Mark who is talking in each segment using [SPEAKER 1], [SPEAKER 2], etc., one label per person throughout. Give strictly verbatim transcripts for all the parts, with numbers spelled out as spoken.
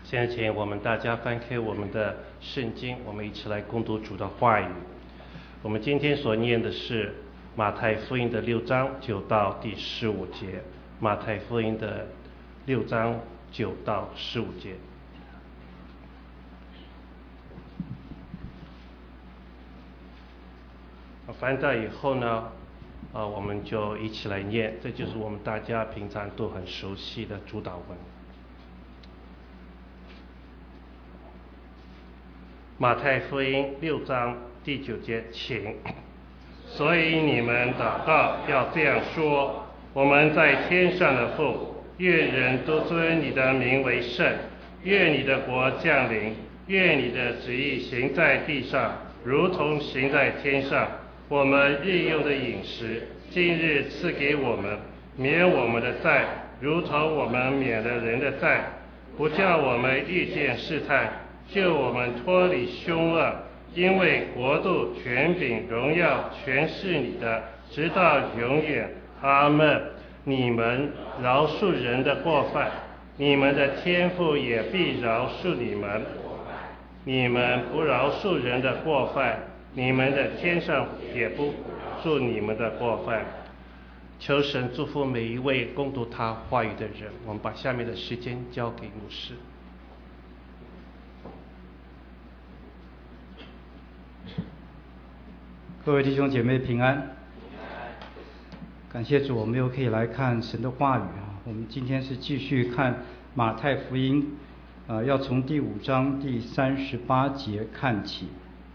[SPEAKER 1] 现在请我们大家翻开我们的圣经，我们一起来共读主的话语。我们今天所念的是马太福音的六章九到第十五节。马太福音的六章九到十五节。翻到以后呢，呃，我们就一起来念，这就是我们大家平常都很熟悉的主祷文。马太福音六章第九节，请。所以你们祷告要这样说：我们在天上的父，愿人都尊你的名为圣，愿你的国降临，愿你的旨意行在地上，如同行在天上。我们日用的饮食，今日赐给我们，免我们的债，如同我们免了人的债，不叫我们遇见试探，救我们脱离凶恶。因为国度、权柄、荣耀全是你的，直到永远。阿们。你们饶恕人的过犯，你们的天父也必饶恕你们；你们不饶恕人的过犯，你们的天上也不恕你们的过犯。求神祝福每一位攻读他话语的人。我们把下面的时间交给牧师。
[SPEAKER 2] 各位弟兄姐妹平安，感谢主，我们又可以来看神的话语啊。我们今天是继续看马太福音，呃，要从第五章第三十八节看起。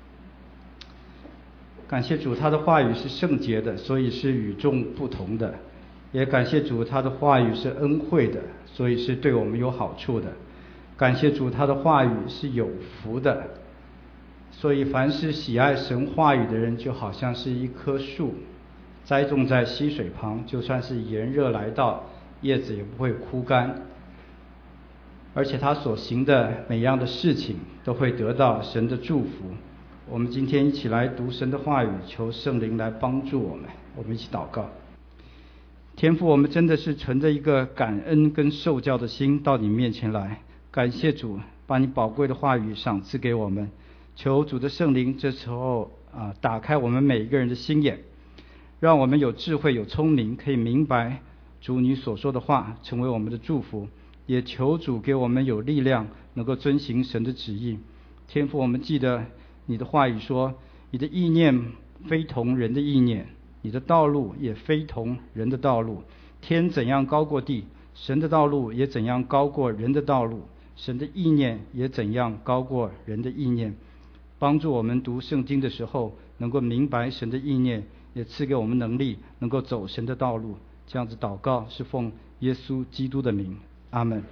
[SPEAKER 2] 感谢主，他的话语是圣洁的，所以是与众不同的；也感谢主，他的话语是恩惠的，所以是对我们有好处的。感谢主，他的话语是有福的。所以凡是喜爱神话语的人，就好像是一棵树栽种在溪水旁，就算是炎热来到，叶子也不会枯干，而且他所行的每样的事情都会得到神的祝福。我们今天一起来读神的话语，求圣灵来帮助我们。我们一起祷告。天父，我们真的是存着一个感恩跟受教的心到你面前来，感谢主把你宝贵的话语赏赐给我们。求主的圣灵这时候啊，打开我们每一个人的心眼，让我们有智慧有聪明，可以明白主你所说的话，成为我们的祝福。也求主给我们有力量，能够遵行神的旨意。天父，我们记得你的话语说，你的意念非同人的意念，你的道路也非同人的道路。天怎样高过地，神的道路也怎样高过人的道路，神的意念也怎样高过人的意念。帮助我们读圣经的时候能够明白神的意念，也赐给我们能力能够走神的道路。这样子祷告是奉耶稣基督的名，阿们。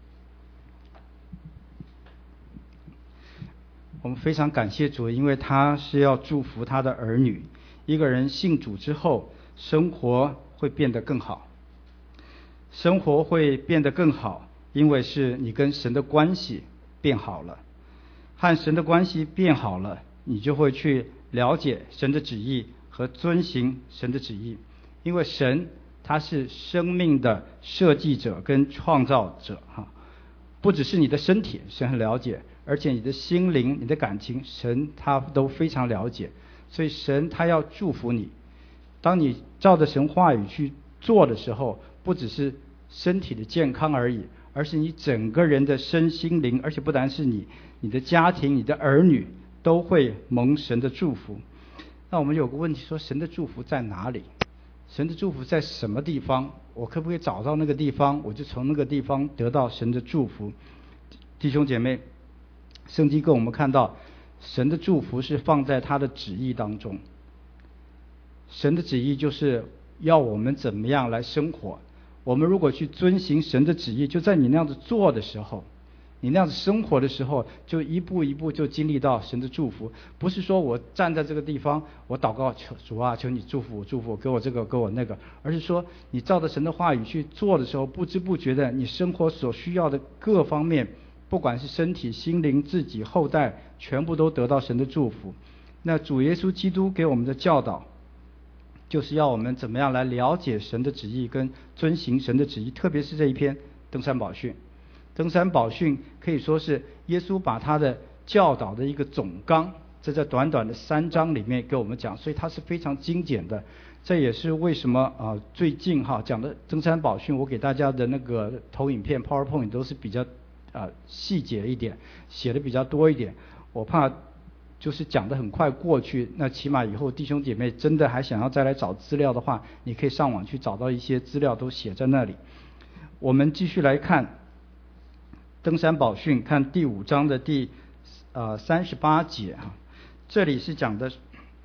[SPEAKER 2] 我们非常感谢主，因为他是要祝福他的儿女。一个人信主之后，生活会变得更好。生活会变得更好，因为是你跟神的关系变好了。和神的关系变好了，你就会去了解神的旨意和遵行神的旨意。因为神他是生命的设计者跟创造者哈，不只是你的身体神很了解，而且你的心灵你的感情神他都非常了解。所以神他要祝福你，当你照着神话语去做的时候，不只是身体的健康而已，而是你整个人的身心灵，而且不单是你你的家庭你的儿女都会蒙神的祝福。那我们有个问题说，神的祝福在哪里？神的祝福在什么地方？我可不可以找到那个地方，我就从那个地方得到神的祝福？弟兄姐妹，圣经跟我们看到神的祝福是放在他的旨意当中。神的旨意就是要我们怎么样来生活。我们如果去遵行神的旨意，就在你那样子做的时候，你那样子生活的时候，就一步一步就经历到神的祝福。不是说我站在这个地方，我祷告求主啊，求你祝福我，祝福我，给我这个给我那个，而是说你照着神的话语去做的时候，不知不觉的你生活所需要的各方面，不管是身体心灵自己后代，全部都得到神的祝福。那主耶稣基督给我们的教导，就是要我们怎么样来了解神的旨意跟遵行神的旨意。特别是这一篇登山宝训， 登山宝训可以说是耶稣把他的教导的一个总纲，在这短短的三章里面给我们讲，所以它是非常精简的。这也是为什么啊、呃、最近哈讲的登山宝训，我给大家的那个投影片 PowerPoint 都是比较啊、呃、细节一点，写的比较多一点。我怕就是讲得很快过去，那起码以后弟兄姐妹真的还想要再来找资料的话，你可以上网去找到一些资料，都写在那里。我们继续来看登山宝训，看第五章的第呃三十八节啊，这里是讲的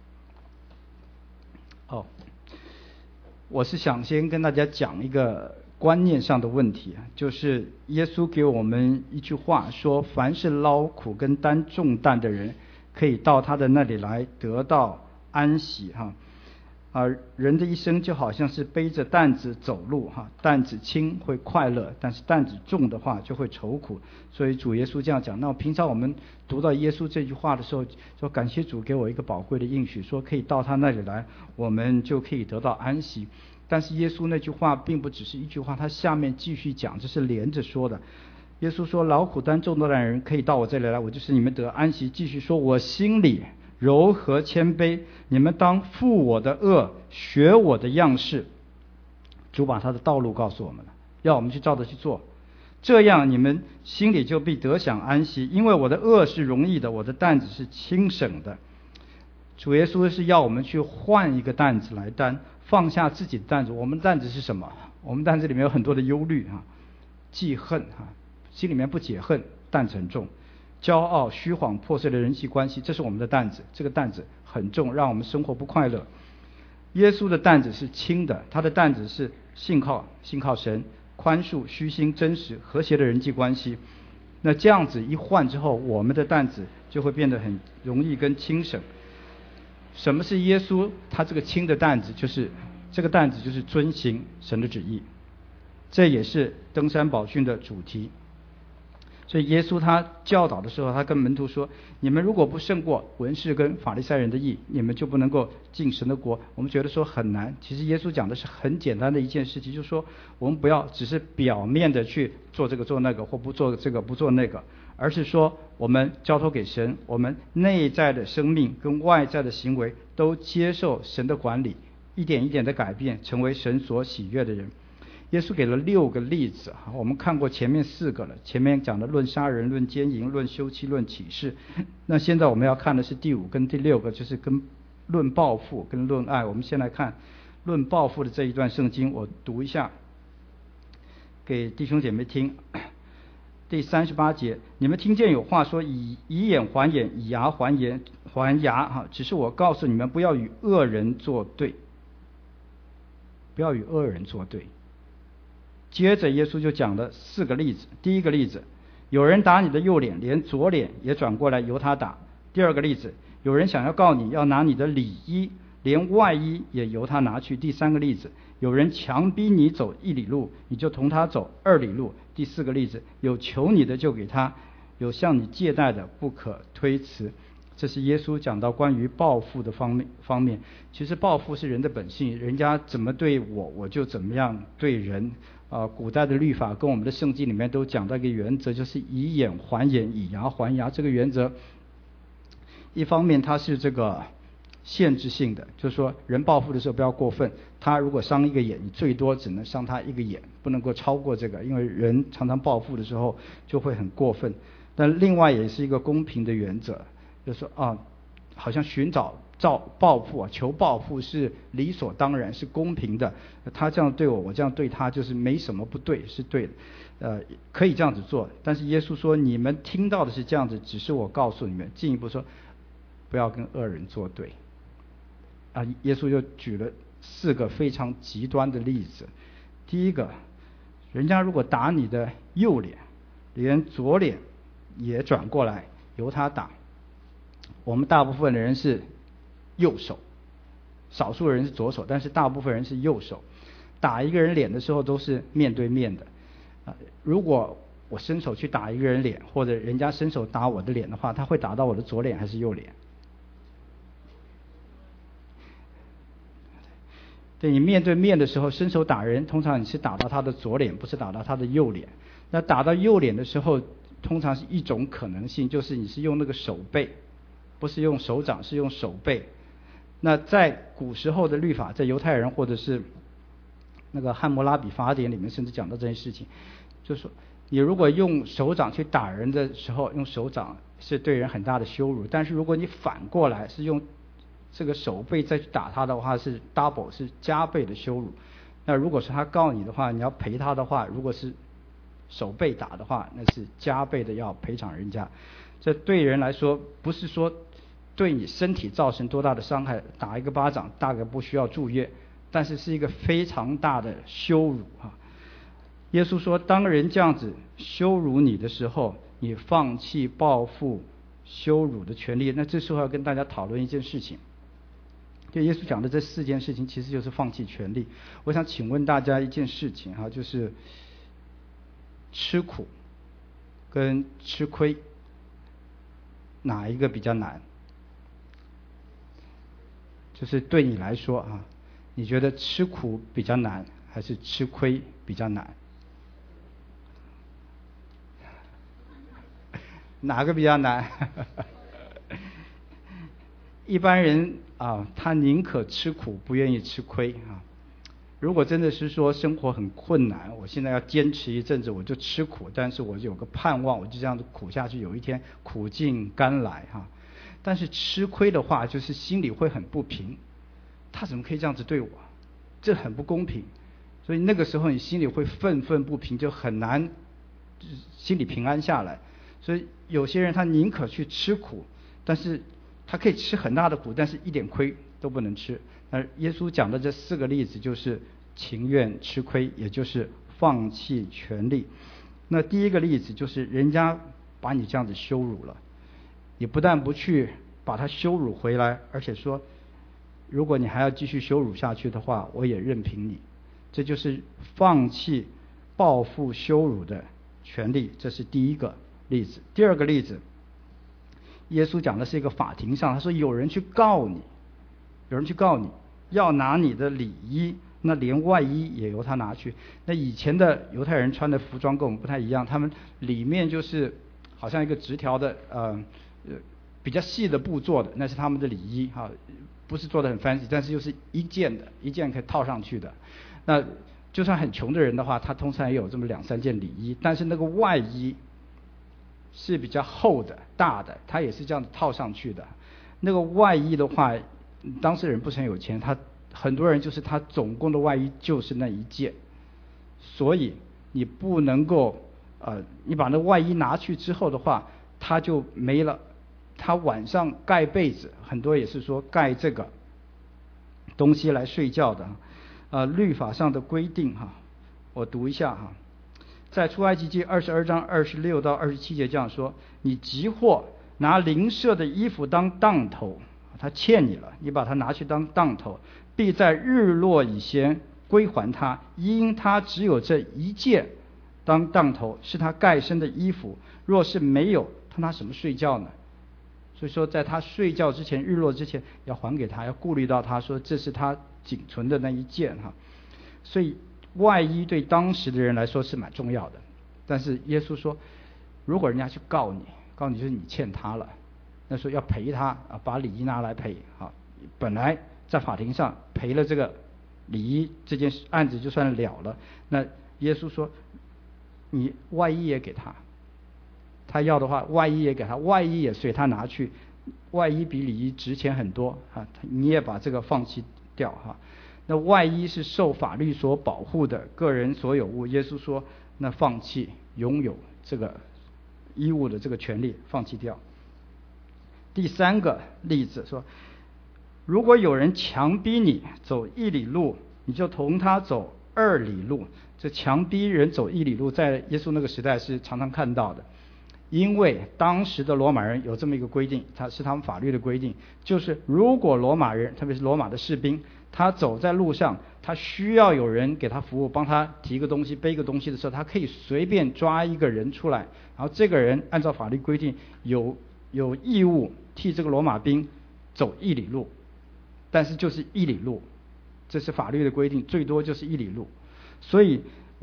[SPEAKER 2] 哦，我是想先跟大家讲一个观念上的问题，就是耶稣给我们一句话说，凡是劳苦跟担重担的人，可以到他的那里来得到安息哈。啊，人的一生就好像是背着担子走路哈，担子轻会快乐，但是担子重的话就会愁苦。所以主耶稣这样讲。那平常我们读到耶稣这句话的时候，说感谢主给我一个宝贵的应许，说可以到他那里来，我们就可以得到安息。但是耶稣那句话并不只是一句话，他下面继续讲，这是连着说的。耶稣说，劳苦担重担的人可以到我这里来，我就是你们得安息。继续说，我心里柔和谦卑，你们当负我的恶，学我的样式。主把他的道路告诉我们了，要我们去照着去做，这样你们心里就必得享安息。因为我的恶是容易的，我的担子是轻省的。主耶稣是要我们去换一个担子来担，放下自己的担子。我们担子是什么？我们担子里面有很多的忧虑啊，记恨啊，心里面不解恨，担子很重。骄傲、虚晃、破碎的人际关系，这是我们的担子，这个担子很重，让我们生活不快乐。耶稣的担子是轻的，他的担子是信靠信靠神，宽恕、虚心、真实、和谐的人际关系。那这样子一换之后，我们的担子就会变得很容易跟轻省。什么是耶稣他这个轻的担子？就是这个担子就是遵行神的旨意，这也是登山宝训的主题。所以耶稣他教导的时候，他跟门徒说，你们如果不胜过文士跟法利赛人的义，你们就不能够进神的国。我们觉得说很难，其实耶稣讲的是很简单的一件事情，就是说我们不要只是表面的去做这个做那个，或不做这个不做那个，而是说我们交托给神，我们内在的生命跟外在的行为都接受神的管理，一点一点的改变，成为神所喜悦的人。耶稣给了六个例子，我们看过前面四个了，前面讲的论杀人、论奸淫、论休妻、论起誓。那现在我们要看的是第五跟第六个，就是跟论报复跟论爱。我们先来看论报复的这一段圣经，我读一下给弟兄姐妹听。第三十八节，你们听见有话说，以以眼还眼，以牙还眼还牙哈，只是我告诉你们，不要与恶人作对，不要与恶人作对。接着耶稣就讲了四个例子。第一个例子，有人打你的右脸，连左脸也转过来由他打。第二个例子，有人想要告你，要拿你的里衣，连外衣也由他拿去。第三个例子，有人强逼你走一里路，你就同他走二里路。第四个例子，有求你的就给他，有向你借贷的不可推辞。这是耶稣讲到关于报复的方面方面。其实报复是人的本性，人家怎么对我，我就怎么样对人。啊，古代的律法跟我们的圣经里面都讲到一个原则，就是以眼还眼，以牙还牙。这个原则一方面它是这个限制性的，就是说人报复的时候不要过分，他如果伤一个眼，你最多只能伤他一个眼，不能够超过这个，因为人常常报复的时候就会很过分。但另外也是一个公平的原则，就是说啊，好像寻找照报复啊，求报复是理所当然，是公平的。他这样对我，我这样对他，就是没什么不对，是对的。呃，可以这样子做。但是耶稣说，你们听到的是这样子，只是我告诉你们。进一步说，不要跟恶人作对。啊，耶稣就举了四个非常极端的例子。第一个，人家如果打你的右脸，连左脸也转过来由他打。我们大部分的人是右手，少数人是左手，但是大部分人是右手。打一个人脸的时候都是面对面的。啊，如果我伸手去打一个人脸，或者人家伸手打我的脸的话，他会打到我的左脸还是右脸？对，你面对面的时候伸手打人，通常你是打到他的左脸，不是打到他的右脸。 那打到右脸的时候，通常是一种可能性，就是你是用那个手背，不是用手掌，是用手背。那在古时候的律法，在犹太人或者是那个汉谟拉比法典里面，甚至讲到这件事情，就是说你如果用手掌去打人的时候，用手掌是对人很大的羞辱，但是如果你反过来是用这个手背再去打他的话，是 double 是加倍的羞辱。那如果是他告你的话，你要赔他的话，如果是手背打的话，那是加倍的要赔偿人家。这对人来说不是说对你身体造成多大的伤害，打一个巴掌大概不需要住院，但是是一个非常大的羞辱啊！耶稣说，当人这样子羞辱你的时候，你放弃报复羞辱的权利。那这时候要跟大家讨论一件事情，就耶稣讲的这四件事情其实就是放弃权利。我想请问大家一件事情哈，就是吃苦跟吃亏哪一个比较难？就是对你来说啊，你觉得吃苦比较难还是吃亏比较难？哪个比较难？一般人啊，他宁可吃苦不愿意吃亏啊。如果真的是说生活很困难，我现在要坚持一阵子，我就吃苦，但是我有个盼望，我就这样子苦下去，有一天苦尽甘来哈。但是吃亏的话，就是心里会很不平，他怎么可以这样子对我？这很不公平。所以那个时候你心里会愤愤不平，就很难心里平安下来。所以有些人他宁可去吃苦，但是他可以吃很大的苦，但是一点亏都不能吃。那耶稣讲的这四个例子就是情愿吃亏，也就是放弃权利。那第一个例子就是人家把你这样子羞辱了，你不但不去把他羞辱回来，而且说如果你还要继续羞辱下去的话，我也任凭你。这就是放弃报复羞辱的权利，这是第一个例子。第二个例子，耶稣讲的是一个法庭上，他说有人去告你，有人去告你要拿你的礼衣，那连外衣也由他拿去。那以前的犹太人穿的服装跟我们不太一样，他们里面就是好像一个直条的呃比较细的布做的，那是他们的礼衣哈，不是做的很 fancy， 但是又是一件的，一件可以套上去的。那就算很穷的人的话，他通常也有这么两三件礼衣，但是那个外衣是比较厚的大的，他也是这样套上去的。那个外衣的话，当事人不是很有钱，他很多人就是他总共的外衣就是那一件，所以你不能够呃，你把那外衣拿去之后的话，他就没了。他晚上盖被子，很多也是说盖这个东西来睡觉的。呃，律法上的规定哈，我读一下哈，在出埃及记二十二章二十六到二十七节这样说：你急或拿邻舍的衣服当当头，他欠你了，你把它拿去当当头，必在日落以前归还他，因他只有这一件当当头，是他盖身的衣服。若是没有，他拿什么睡觉呢？所以说在他睡觉之前，日落之前要还给他，要顾虑到他说这是他仅存的那一件哈。所以外衣对当时的人来说是蛮重要的。但是耶稣说，如果人家去告你，告你就是你欠他了，那时候要赔他啊，把礼衣拿来赔啊。本来在法庭上赔了这个礼衣，这件案子就算了了。那耶稣说，你外衣也给他。他要的话，外衣也给他，外衣也随他拿去，外衣比礼衣值钱很多啊，你也把这个放弃掉哈。那外衣是受法律所保护的个人所有物，耶稣说，那放弃拥有这个衣物的这个权利，放弃掉。第三个例子说，如果有人强逼你走一里路，你就同他走二里路。这强逼人走一里路，在耶稣那个时代是常常看到的。因为当时的罗马人有这么一个规定，它是他们法律的规定，就是如果罗马人，特别是罗马的士兵，他走在路上，他需要有人给他服务，帮他提个东西背个东西的时候，他可以随便抓一个人出来，然后这个人按照法律规定有有义务替这个罗马兵走一里路，但是就是一里路，这是法律的规定，最多就是一里路。所以我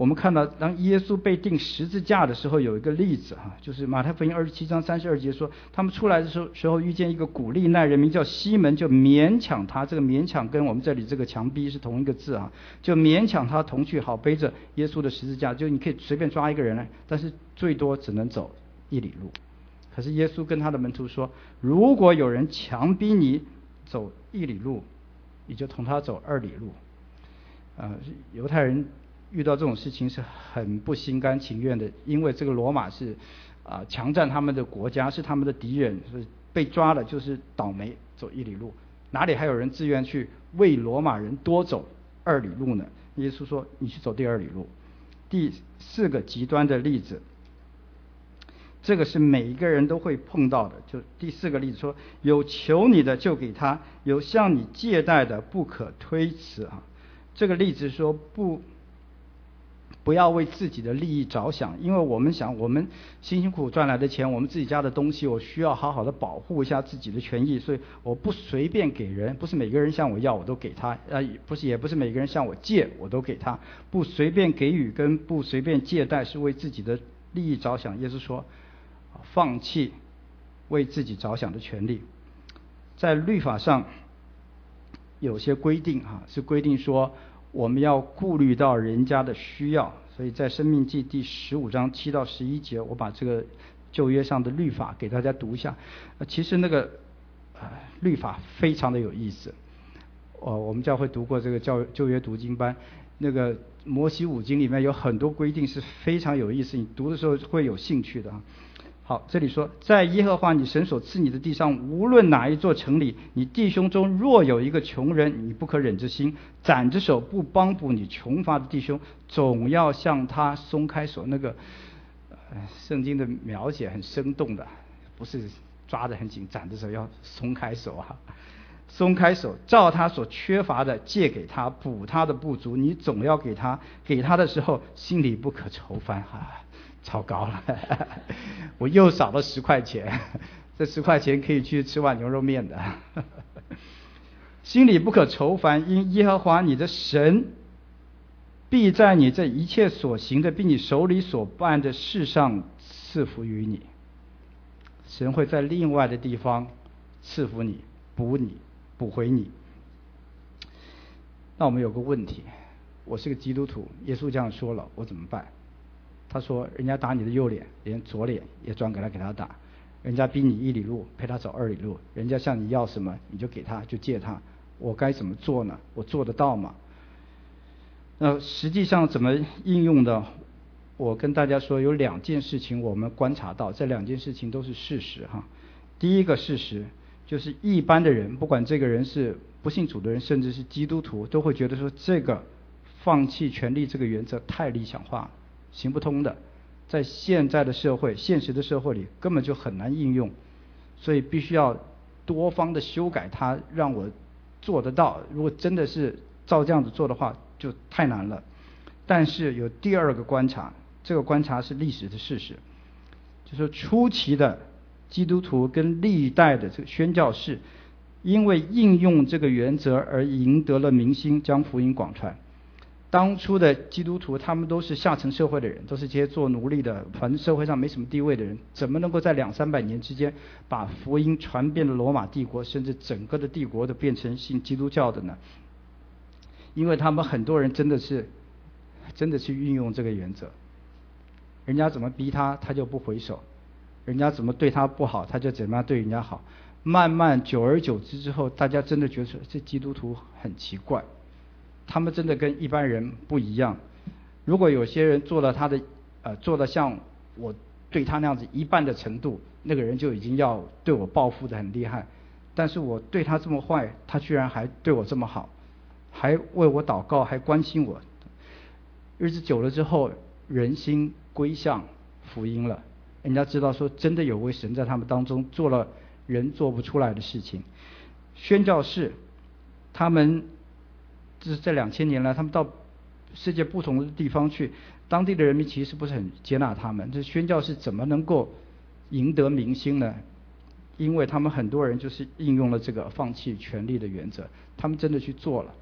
[SPEAKER 2] 我们看到当耶稣被钉十字架的时候，有一个例子哈，就是马太福音二十七章三十二节说，他们出来的时候时候遇见一个古利奈人，名叫西门，就勉强他，这个勉强跟我们这里这个强逼是同一个字啊，就勉强他同去，好背着耶稣的十字架。就你可以随便抓一个人来，但是最多只能走一里路。可是耶稣跟他的门徒说，如果有人强逼你走一里路，你就同他走二里路。呃，犹太人遇到这种事情是很不心甘情愿的，因为这个罗马是啊、呃、强占他们的国家，是他们的敌人，所以被抓了就是倒霉，走一里路。哪里还有人自愿去为罗马人多走二里路呢？耶稣说，你去走第二里路。第四个极端的例子，这个是每一个人都会碰到的，就第四个例子说，有求你的就给他，有向你借贷的不可推辞啊。这个例子说不不要为自己的利益着想，因为我们想我们辛辛苦苦赚来的钱，我们自己家的东西，我需要好好的保护一下自己的权益，所以我不随便给人，不是每个人向我要我都给他，呃，不是也不是每个人向我借我都给他，不随便给予跟不随便借贷是为自己的利益着想。耶稣说，放弃为自己着想的权利。在律法上有些规定啊，是规定说我们要顾虑到人家的需要，所以在申命记第十五章七到十一节，我把这个旧约上的律法给大家读一下。呃、其实那个、呃、律法非常的有意思。哦，我们教会读过这个教旧约读经班，那个摩西五经里面有很多规定是非常有意思，你读的时候会有兴趣的啊。好，这里说，在耶和华你神所赐你的地上，无论哪一座城里，你弟兄中若有一个穷人，你不可忍着心，攒着手不帮补你穷乏的弟兄，总要向他松开手。那个、呃、圣经的描写很生动的，不是抓得很紧，攒着手要松开手啊，松开手，照他所缺乏的借给他，补他的不足，你总要给他，给他的时候心里不可愁烦啊。超高了我又少了十块钱，这十块钱可以去吃碗牛肉面的心里不可愁烦，因耶和华你的神必在你这一切所行的并你手里所办的事上赐福于你。神会在另外的地方赐福你，补你，补回你。那我们有个问题，我是个基督徒，耶稣这样说了，我怎么办？他说，人家打你的右脸，连左脸也转过来给他打，人家逼你一里路，陪他走二里路，人家向你要什么你就给他，就借他，我该怎么做呢？我做得到吗？那实际上怎么应用的？我跟大家说，有两件事情我们观察到，这两件事情都是事实哈。第一个事实就是一般的人，不管这个人是不信主的人，甚至是基督徒，都会觉得说这个放弃权利这个原则太理想化了，行不通的，在现在的社会现实的社会里根本就很难应用，所以必须要多方的修改它，让我做得到。如果真的是照这样子做的话就太难了。但是有第二个观察，这个观察是历史的事实，就是初期的基督徒跟历代的这个宣教士因为应用这个原则而赢得了民心，将福音广传。当初的基督徒他们都是下层社会的人，都是这些做奴隶的，反正社会上没什么地位的人，怎么能够在两三百年之间把福音传遍了罗马帝国，甚至整个的帝国都变成信基督教的呢？因为他们很多人真的是真的去运用这个原则，人家怎么逼他他就不回手，人家怎么对他不好他就怎么样对人家好。慢慢久而久之之后，大家真的觉得这基督徒很奇怪，他们真的跟一般人不一样。如果有些人做了他的呃做了像我对他那样子一半的程度，那个人就已经要对我报复的很厉害，但是我对他这么坏，他居然还对我这么好，还为我祷告，还关心我。日子久了之后，人心归向福音了，人家知道说真的有位神在他们当中做了人做不出来的事情。宣教士他们这这两千年来，他们到世界不同的地方去，当地的人民其实不是很接纳他们。这宣教士怎么能够赢得民心呢？因为他们很多人就是应用了这个放弃权力的原则，他们真的去做了。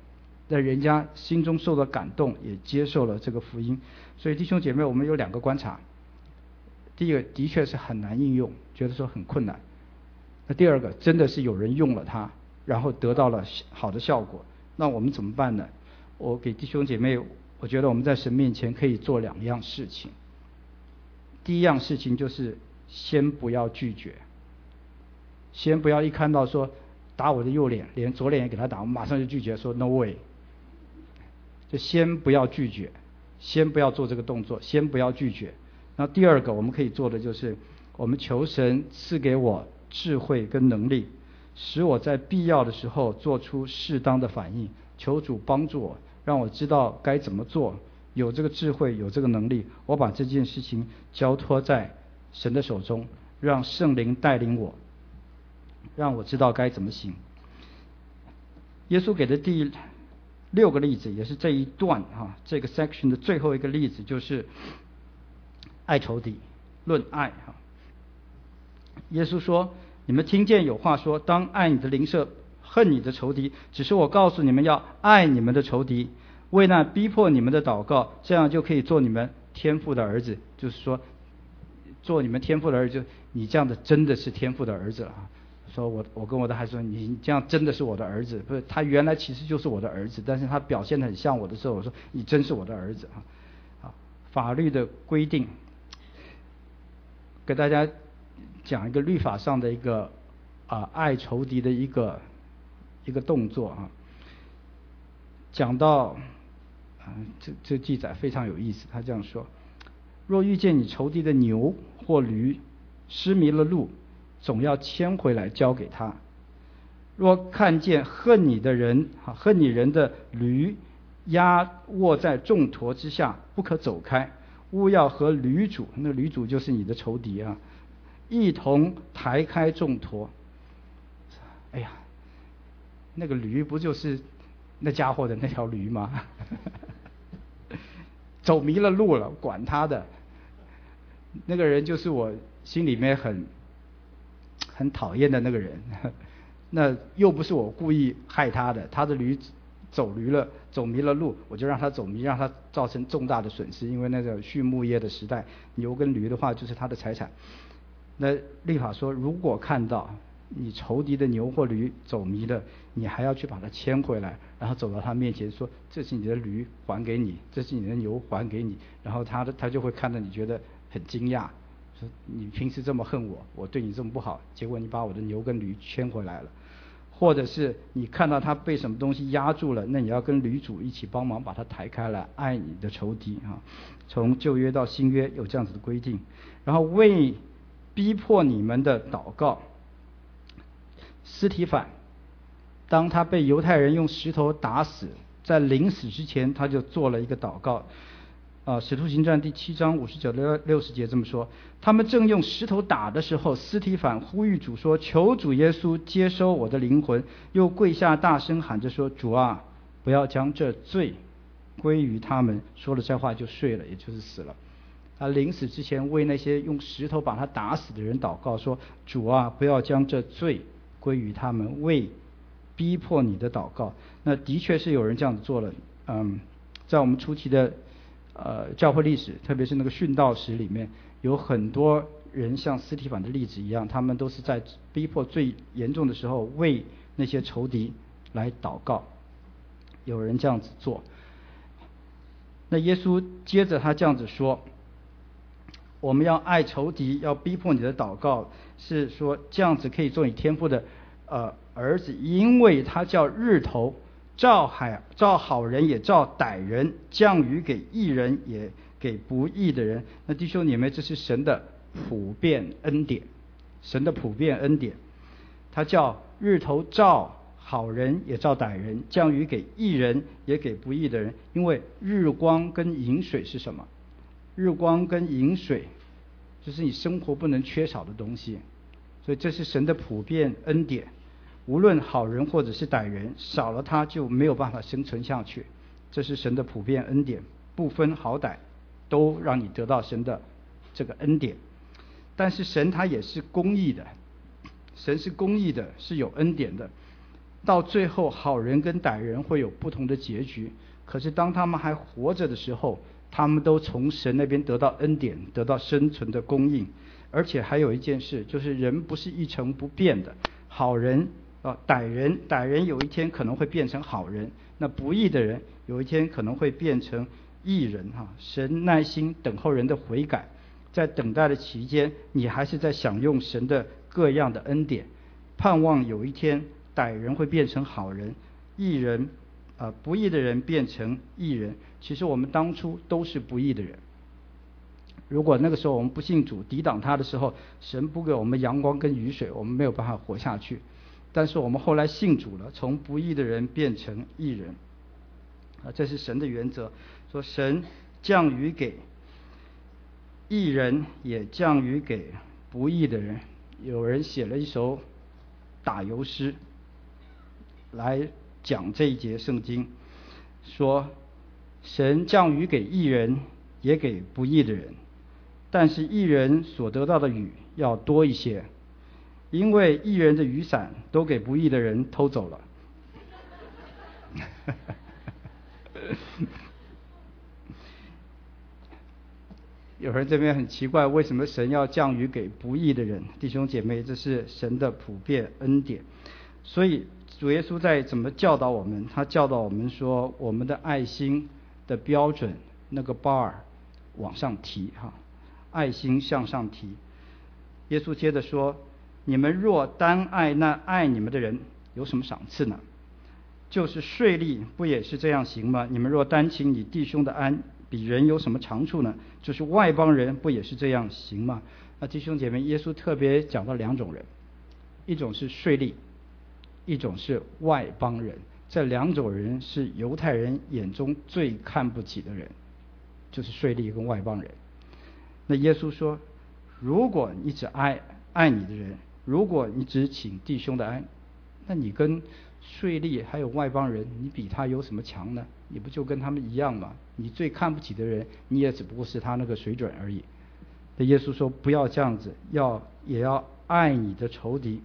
[SPEAKER 2] 那人家心中受到感动，也接受了这个福音。所以弟兄姐妹，我们有两个观察：第一个，的确是很难应用，觉得说很困难；那第二个，真的是有人用了它，然后得到了好的效果。那我们怎么办呢？我给弟兄姐妹，我觉得我们在神面前可以做两样事情。第一样事情就是先不要拒绝，先不要一看到说打我的右脸，连左脸也给他打，我们马上就拒绝说 no way。就先不要拒绝，先不要做这个动作，先不要拒绝。那第二个我们可以做的就是，我们求神赐给我智慧跟能力，使我在必要的时候做出适当的反应。求主帮助我，让我知道该怎么做，有这个智慧，有这个能力，我把这件事情交托在神的手中，让圣灵带领我，让我知道该怎么行。耶稣给的第六个例子，也是这一段啊这个 section 的最后一个例子，就是爱仇敌，论爱哈。耶稣说：“你们听见有话说，当爱你的邻舍，恨你的仇敌。只是我告诉你们，要爱你们的仇敌，为那逼迫你们的祷告，这样就可以做你们天父的儿子。”就是说，做你们天父的儿子，就你这样的真的是天父的儿子了啊。说我我跟我的孩子说，你这样真的是我的儿子，不是他原来其实就是我的儿子，但是他表现得很像我的时候，我说你真是我的儿子啊！啊，法律的规定，给大家讲一个律法上的一个啊爱仇敌的一个一个动作啊。讲到啊这这记载非常有意思，他这样说：若遇见你仇敌的牛或驴失迷了路，总要牵回来交给他。若看见恨你的人，恨你人的驴压卧在重驮之下，不可走开，务要和驴主，那驴主就是你的仇敌啊，一同抬开重驮。哎呀，那个驴不就是那家伙的那条驴吗？走迷了路了，管他的。那个人就是我心里面很很讨厌的那个人，那又不是我故意害他的，他的驴走驴了，走迷了路，我就让他走迷，让他造成重大的损失。因为那个畜牧业的时代，牛跟驴的话就是他的财产。那律法说，如果看到你仇敌的牛或驴走迷了，你还要去把它牵回来，然后走到他面前说：“这是你的驴，还给你；这是你的牛，还给你。”然后他的他就会看到你觉得很惊讶。说你平时这么恨我，我对你这么不好，结果你把我的牛跟驴牵回来了。或者是你看到他被什么东西压住了，那你要跟驴主一起帮忙把他抬开来，爱你的仇敌啊。从旧约到新约有这样子的规定。然后为逼迫你们的祷告，司提反当他被犹太人用石头打死，在临死之前他就做了一个祷告。啊，使徒行传第七章五十九到六十节这么说：他们正用石头打的时候，司提反呼吁主说：“求主耶稣接收我的灵魂。”又跪下大声喊着说：“主啊，不要将这罪归于他们。”说了这话就睡了，也就是死了。他临死之前为那些用石头把他打死的人祷告说：“主啊，不要将这罪归于他们，为逼迫你的祷告。”那的确是有人这样子做了。嗯，在我们初期的呃，教会历史，特别是那个殉道史里面，有很多人像司提反的例子一样，他们都是在逼迫最严重的时候为那些仇敌来祷告。有人这样子做。那耶稣接着他这样子说：我们要爱仇敌，要逼迫你的祷告，是说这样子可以做你天父的呃儿子，因为他叫日头照海照好人也照歹人，降雨给义人也给不义的人。那弟兄姐妹，这是神的普遍恩典，神的普遍恩典。他叫日头照好人也照歹人，降雨给义人也给不义的人。因为日光跟饮水是什么？日光跟饮水就是你生活不能缺少的东西，所以这是神的普遍恩典。无论好人或者是歹人，少了它就没有办法生存下去。这是神的普遍恩典，不分好歹，都让你得到神的这个恩典。但是神他也是公义的，神是公义的，是有恩典的。 到最后好人跟歹人会有不同的结局，可是当他们还活着的时候，他们都从神那边得到恩典，得到生存的供应。而且还有一件事，就是人不是一成不变的，好人啊，歹人歹人有一天可能会变成好人，那不义的人有一天可能会变成义人哈。神耐心等候人的悔改，在等待的期间，你还是在享用神的各样的恩典，盼望有一天歹人会变成好人，义人呃不义的人变成义人。其实我们当初都是不义的人，如果那个时候我们不信主，抵挡他的时候，神不给我们阳光跟雨水，我们没有办法活下去。但是我们后来信主了，从不义的人变成义人啊，这是神的原则，说神降雨给义人，也降雨给不义的人。有人写了一首打油诗来讲这一节圣经，说神降雨给义人，也给不义的人，但是义人所得到的雨要多一些，因为义人的雨伞都给不义的人偷走了。有人这边很奇怪，为什么神要降雨给不义的人？弟兄姐妹，这是神的普遍恩典。所以主耶稣在怎么教导我们？他教导我们说，我们的爱心的标准那个 bar 往上提哈，爱心向上提。耶稣接着说，你们若单爱那爱你们的人，有什么赏赐呢？就是税吏不也是这样行吗？你们若单请你弟兄的安，比人有什么长处呢？就是外邦人不也是这样行吗？那弟兄姐妹，耶稣特别讲到两种人，一种是税吏，一种是外邦人。这两种人是犹太人眼中最看不起的人，就是税吏跟外邦人。那耶稣说，如果你只爱爱你的人，如果你只请弟兄的安，那你跟税吏还有外邦人，你比他有什么强呢？你不就跟他们一样吗？你最看不起的人，你也只不过是他那个水准而已。那耶稣说，不要这样子，要也要爱你的仇敌。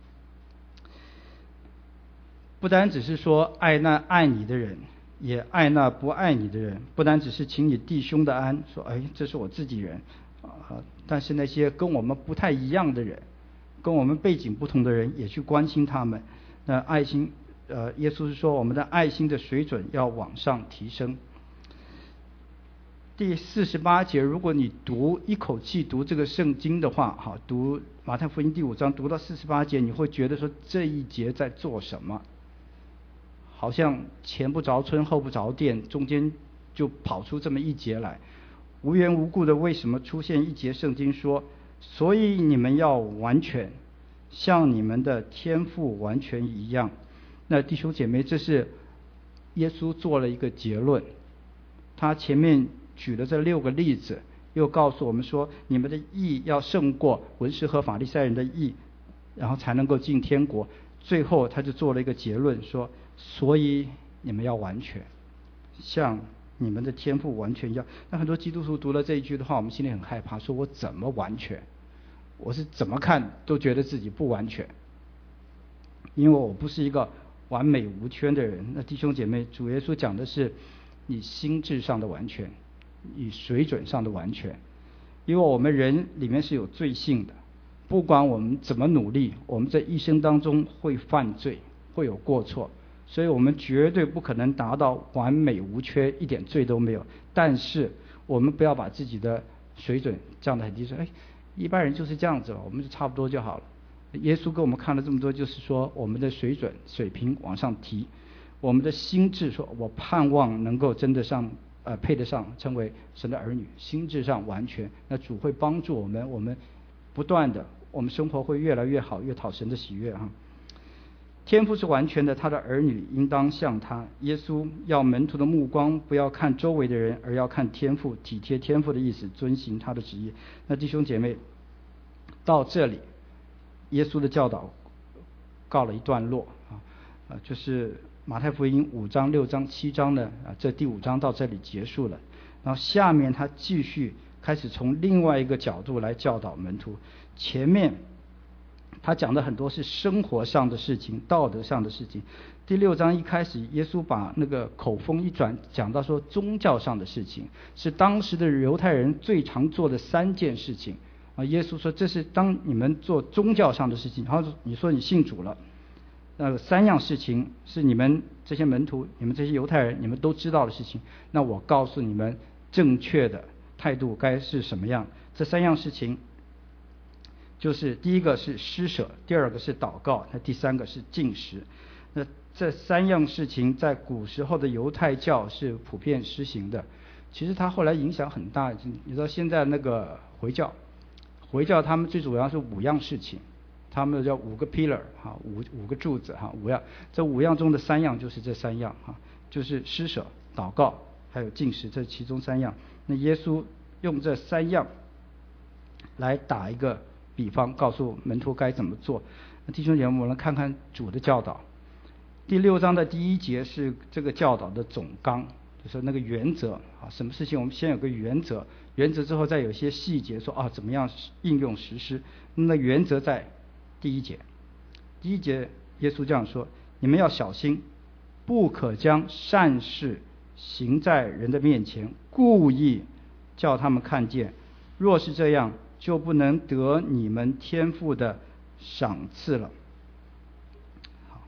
[SPEAKER 2] 不单只是说爱那爱你的人，也爱那不爱你的人。不单只是请你弟兄的安，说哎，这是我自己人啊，但是那些跟我们不太一样的人，跟我们背景不同的人，也去关心他们。那爱心，呃，耶稣是说我们的爱心的水准要往上提升。第四十八节，如果你读一口气读这个圣经的话，好，读马太福音第五章读到四十八节，你会觉得说这一节在做什么？好像前不着村后不着店，中间就跑出这么一节来，无缘无故的为什么出现一节圣经说，所以你们要完全，像你们的天父完全一样。那弟兄姐妹，这是耶稣做了一个结论，他前面举了这六个例子，又告诉我们说，你们的义要胜过文士和法利赛人的义，然后才能够进天国。最后他就做了一个结论说，所以你们要完全，像你们的天父完全一样。那很多基督徒读了这一句的话，我们心里很害怕，说我怎么完全？我是怎么看都觉得自己不完全，因为我不是一个完美无缺的人。那弟兄姐妹，主耶稣讲的是你心智上的完全，你水准上的完全。因为我们人里面是有罪性的，不管我们怎么努力，我们这一生当中会犯罪，会有过错，所以我们绝对不可能达到完美无缺，一点罪都没有。但是我们不要把自己的水准降得很低，说哎，一般人就是这样子了，我们就差不多就好了。耶稣给我们看了这么多，就是说我们的水准水平往上提，我们的心智说，我盼望能够真的上呃配得上成为神的儿女，心智上完全。那主会帮助我们，我们不断的，我们生活会越来越好，越讨神的喜悦哈。天父是完全的，他的儿女应当像他。耶稣要门徒的目光不要看周围的人，而要看天父，体贴天父的意思，遵行他的旨意。那弟兄姐妹，到这里耶稣的教导告了一段落啊，呃，就是马太福音五章六章七章呢啊，这第五章到这里结束了。然后下面他继续开始从另外一个角度来教导门徒。前面他讲的很多是生活上的事情，道德上的事情。第六章一开始，耶稣把那个口风一转，讲到说宗教上的事情，是当时的犹太人最常做的三件事情啊。耶稣说，这是当你们做宗教上的事情，然后你说你信主了，那三样事情是你们这些门徒、你们这些犹太人、你们都知道的事情。那我告诉你们，正确的态度该是什么样？这三样事情，就是第一个是施舍，第二个是祷告，那第三个是禁食。那这三样事情在古时候的犹太教是普遍施行的。其实它后来影响很大，你知道现在那个回教，回教他们最主要是五样事情，他们叫五个 pillar 哈，五五个柱子哈，五样。这五样中的三样就是这三样哈，就是施舍、祷告还有禁食，这其中三样。那耶稣用这三样来打一个比方，告诉门徒该怎么做。那弟兄姐妹，我们来看看主的教导。第六章的第一节是这个教导的总纲，就是那个原则啊，什么事情我们先有个原则，原则之后再有一些细节，说啊怎么样应用实施。那原则在第一节，第一节耶稣这样说：你们要小心，不可将善事行在人的面前，故意叫他们看见，若是这样，就不能得你们天父的赏赐了。好，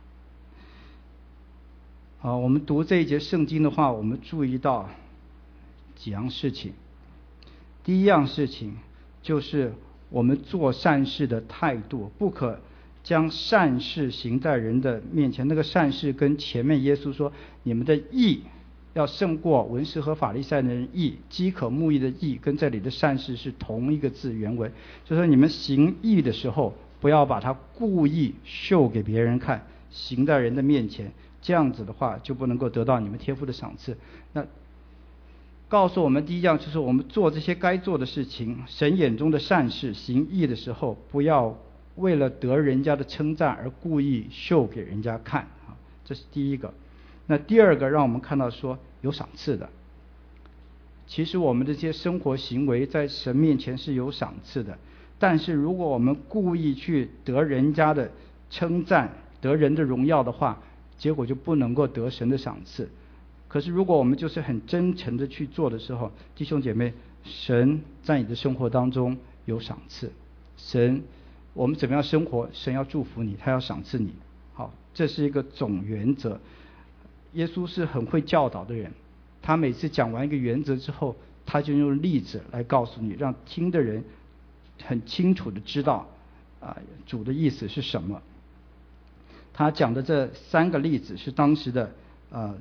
[SPEAKER 2] 好，我们读这一节圣经的话，我们注意到几样事情。第一样事情就是我们做善事的态度，不可将善事行在人的面前。那个善事跟前面耶稣说你们的义要胜过文士和法利赛人的义，饥渴慕义的义跟这里的善事是同一个字，原文就是说你们行义的时候，不要把它故意秀给别人看，行在人的面前，这样子的话就不能够得到你们天父的赏赐。那告诉我们第一样就是我们做这些该做的事情，神眼中的善事，行义的时候，不要为了得人家的称赞而故意秀给人家看啊，这是第一个。那第二个让我们看到说有赏赐的，其实我们这些生活行为在神面前是有赏赐的，但是如果我们故意去得人家的称赞，得人的荣耀的话，结果就不能够得神的赏赐。可是如果我们就是很真诚的去做的时候，弟兄姐妹，神在你的生活当中有赏赐。神我们怎么样生活，神要祝福你，他要赏赐你。好，这是一个总原则。耶稣是很会教导的人，他每次讲完一个原则之后，他就用例子来告诉你，让听的人很清楚的知道啊、呃、主的意思是什么。他讲的这三个例子是当时的呃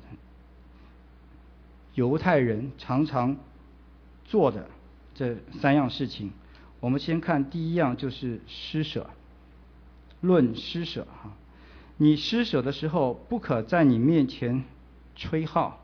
[SPEAKER 2] 犹太人常常做的这三样事情。我们先看第一样，就是施舍。论施舍哈，你施舍的时候，不可在你面前吹号，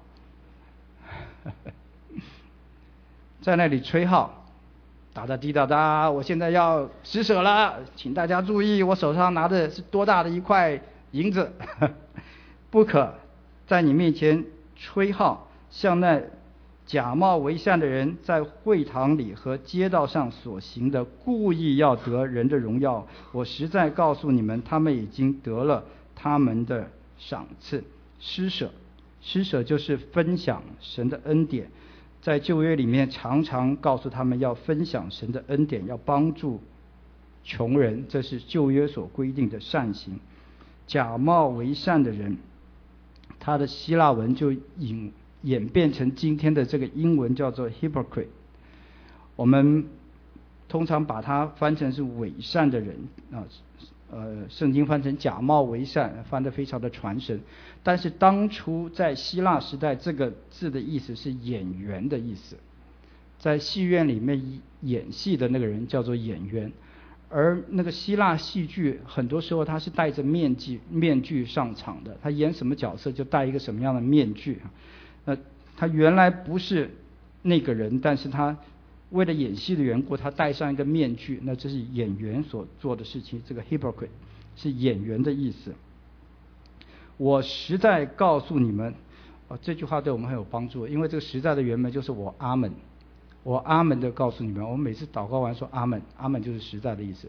[SPEAKER 2] 在那里吹号，哒哒滴哒哒，我现在要施舍了，请大家注意，我手上拿的是多大的一块银子，不可在你面前吹号，像那假冒为善的人在会堂里和街道上所行的，故意要得人的荣耀。我实在告诉你们，他们已经得了他们的赏赐。施舍，施舍就是分享神的恩典，在旧约里面常常告诉他们要分享神的恩典，要帮助穷人，这是旧约所规定的善行。假冒为善的人，他的希腊文就引演变成今天的这个英文叫做 hypocrite， 我们通常把它翻成是伪善的人啊，呃，圣经翻成假冒为善，翻得非常的传神。但是当初在希腊时代，这个字的意思是演员的意思，在戏院里面演戏的那个人叫做演员。而那个希腊戏剧很多时候他是戴着面具面具上场的，他演什么角色就戴一个什么样的面具。呃，他原来不是那个人，但是他为了演戏的缘故，他戴上一个面具，那这是演员所做的事情。这个 hypocrite 是演员的意思。我实在告诉你们，哦，这句话对我们很有帮助，因为这个实在的原文就是我阿们。我阿们的告诉你们，我们每次祷告完说阿们，阿们就是实在的意思。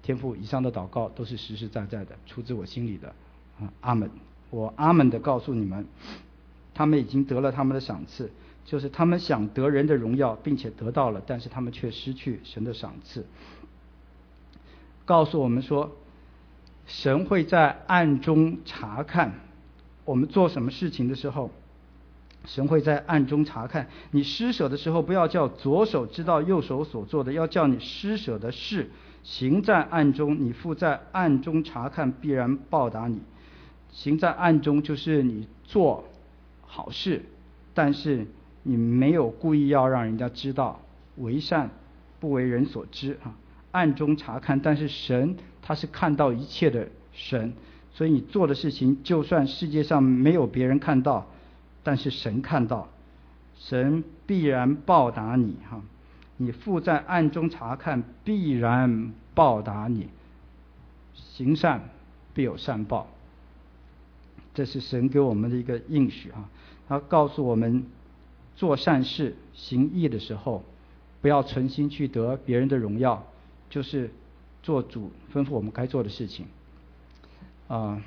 [SPEAKER 2] 天父，以上的祷告都是实实在在的，出自我心里的。啊，阿们。我阿们的告诉你们，他们已经得了他们的赏赐，就是他们想得人的荣耀，并且得到了，但是他们却失去神的赏赐。告诉我们说，神会在暗中查看我们做什么事情的时候，神会在暗中查看。你施舍的时候，不要叫左手知道右手所做的，要叫你施舍的事行在暗中，你父在暗中查看，必然报答你。行在暗中就是你做好事，但是你没有故意要让人家知道，为善不为人所知啊。暗中查看，但是神他是看到一切的神，所以你做的事情，就算世界上没有别人看到，但是神看到，神必然报答你哈。你父在暗中查看，必然报答你。行善必有善报，这是神给我们的一个应许啊。他告诉我们，做善事行义的时候，不要存心去得别人的荣耀，就是做主吩咐我们该做的事情啊、呃。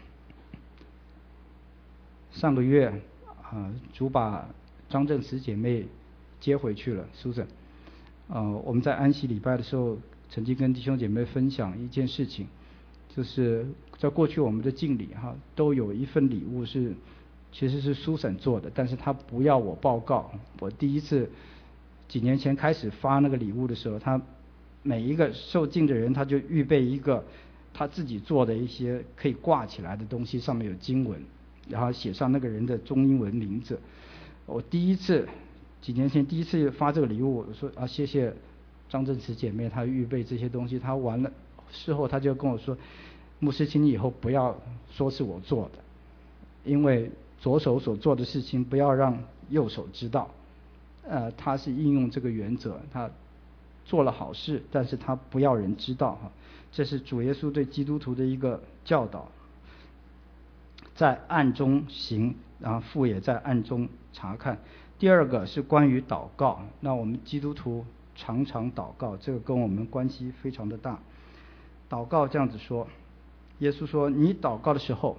[SPEAKER 2] 上个月啊、呃，主把张正慈姐妹接回去了 Susan。呃，我们在安息礼拜的时候，曾经跟弟兄姐妹分享一件事情，就是在过去我们的敬礼哈，都有一份礼物是其实是苏婶做的，但是他不要我报告。我第一次几年前开始发那个礼物的时候，他每一个受敬的人他就预备一个他自己做的一些可以挂起来的东西，上面有经文，然后写上那个人的中英文名字。我第一次几年前第一次发这个礼物，我说啊谢谢张正慈姐妹，她预备这些东西。她完了事后她就跟我说，牧师请你以后不要说是我做的，因为左手所做的事情不要让右手知道。呃，他是应用这个原则，他做了好事，但是他不要人知道哈。这是主耶稣对基督徒的一个教导，在暗中行，然后父也在暗中查看。第二个是关于祷告，那我们基督徒常常祷告，这个跟我们关系非常的大。祷告这样子说，耶稣说，你祷告的时候，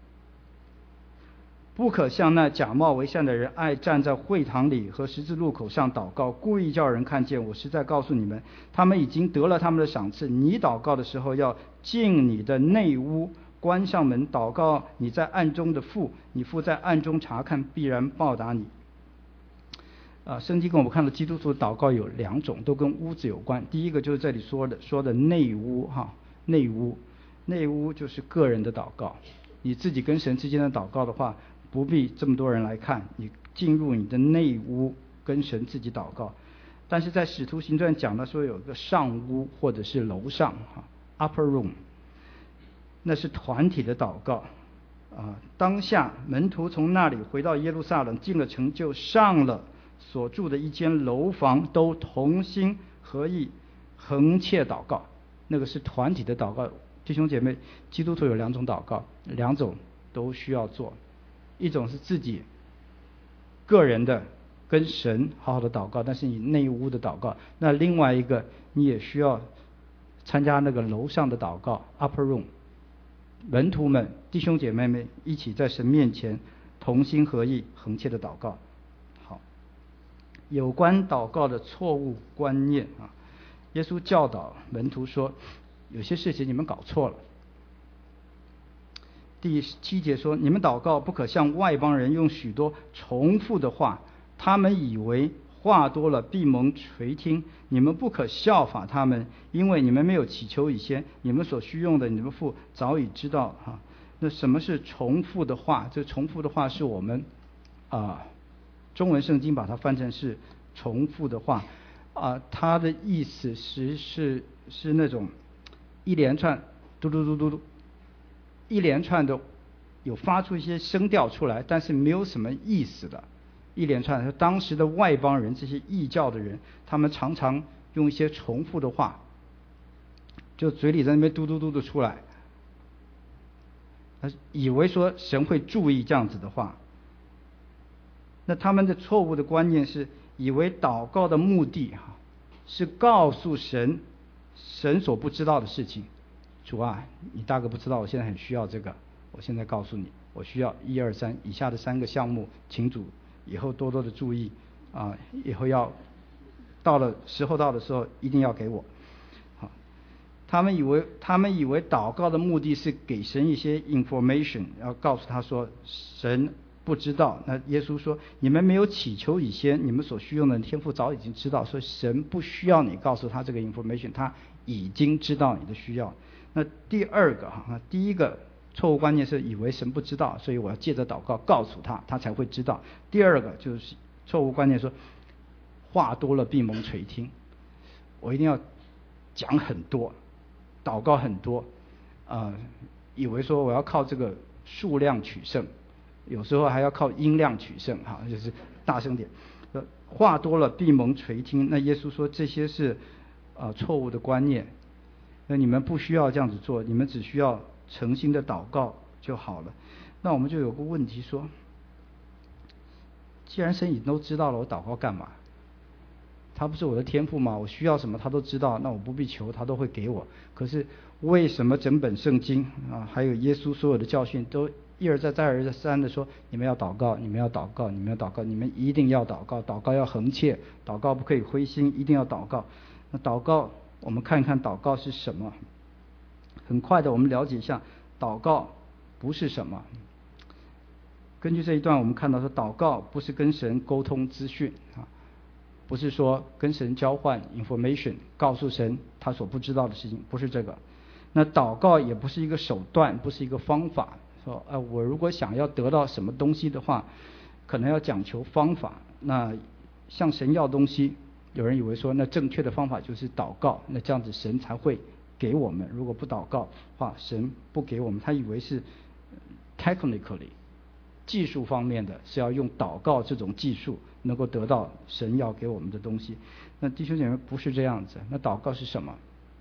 [SPEAKER 2] 不可像那假冒为善的人，爱站在会堂里和十字路口上祷告，故意叫人看见。我实在告诉你们，他们已经得了他们的赏赐。你祷告的时候，要进你的内屋，关上门，祷告你在暗中的父，你父在暗中查看，必然报答你。啊，圣经跟我们看到基督徒祷告有两种，都跟屋子有关。第一个就是这里说的说的内屋哈，内屋，内屋就是个人的祷告，你自己跟神之间的祷告的话，不必这么多人来看，你进入你的内屋跟神自己祷告。但是在使徒行传讲的说有个上屋或者是楼上哈 upper room， 那是团体的祷告啊。当下门徒从那里回到耶路撒冷，进了城，就上了所住的一间楼房，都同心合意横切祷告。那个是团体的祷告。弟兄姐妹，基督徒有两种祷告，两种都需要做。一种是自己个人的跟神好好的祷告，但是你内屋的祷告。那另外一个你也需要参加那个楼上的祷告 upper room， 门徒们弟兄姐妹们一起在神面前同心合意横切的祷告。好，有关祷告的错误观念啊，耶稣教导门徒说，有些事情你们搞错了。第七节说，你们祷告不可像外邦人用许多重复的话，他们以为话多了必蒙垂听。你们不可效法他们，因为你们没有祈求以先，你们所需用的，你们父早已知道哈。那什么是重复的话？这重复的话是我们啊、呃、中文圣经把它翻成是重复的话啊、呃，它的意思是是是那种一连串嘟嘟嘟嘟嘟。一连串的有发出一些声调出来，但是没有什么意思的一连串。当时的外邦人，这些异教的人，他们常常用一些重复的话，就嘴里在那边嘟嘟嘟的出来，他以为说神会注意这样子的话。那他们的错误的观念是以为祷告的目的哈是告诉神神所不知道的事情。主啊，你大概不知道，我现在很需要这个，我现在告诉你，我需要一二三以下的三个项目，请主以后多多的注意啊，以后要到了时候到的时候一定要给我。好，他们以为他们以为祷告的目的是给神一些 information， 要告诉他说神不知道。那耶稣说，你们没有祈求以先，你们所需用的天父早已经知道，所以神不需要你告诉他这个 information， 他已经知道你的需要。那第二个哈，第一个错误观念是以为神不知道，所以我要借着祷告告诉他，他才会知道。第二个就是错误观念说，话多了闭蒙垂听，我一定要讲很多，祷告很多，呃，以为说我要靠这个数量取胜，有时候还要靠音量取胜，哈，就是大声点。话多了闭蒙垂听，那耶稣说这些是呃错误的观念。那你们不需要这样子做，你们只需要诚心的祷告就好了。那我们就有个问题说，既然神已经都知道了，我祷告干嘛？他不是我的天父吗？我需要什么他都知道，那我不必求，他都会给我。可是为什么整本圣经啊，还有耶稣所有的教训都一而再再而三的说，你们要祷告，你们要祷告，你们要祷告，你们一定要祷告，祷告要恒切，祷告不可以灰心，一定要祷告。那祷告，我们看一看祷告是什么。很快的我们了解一下祷告不是什么。根据这一段我们看到说，祷告不是跟神沟通资讯啊，不是说跟神交换 information， 告诉神他所不知道的事情，不是这个。那祷告也不是一个手段，不是一个方法，说呃我如果想要得到什么东西的话，可能要讲求方法。那向神要东西，有人以为说那正确的方法就是祷告，那这样子神才会给我们，如果不祷告的话神不给我们。他以为是 technically 技术方面的，是要用祷告这种技术能够得到神要给我们的东西。那弟兄姐妹不是这样子。那祷告是什么？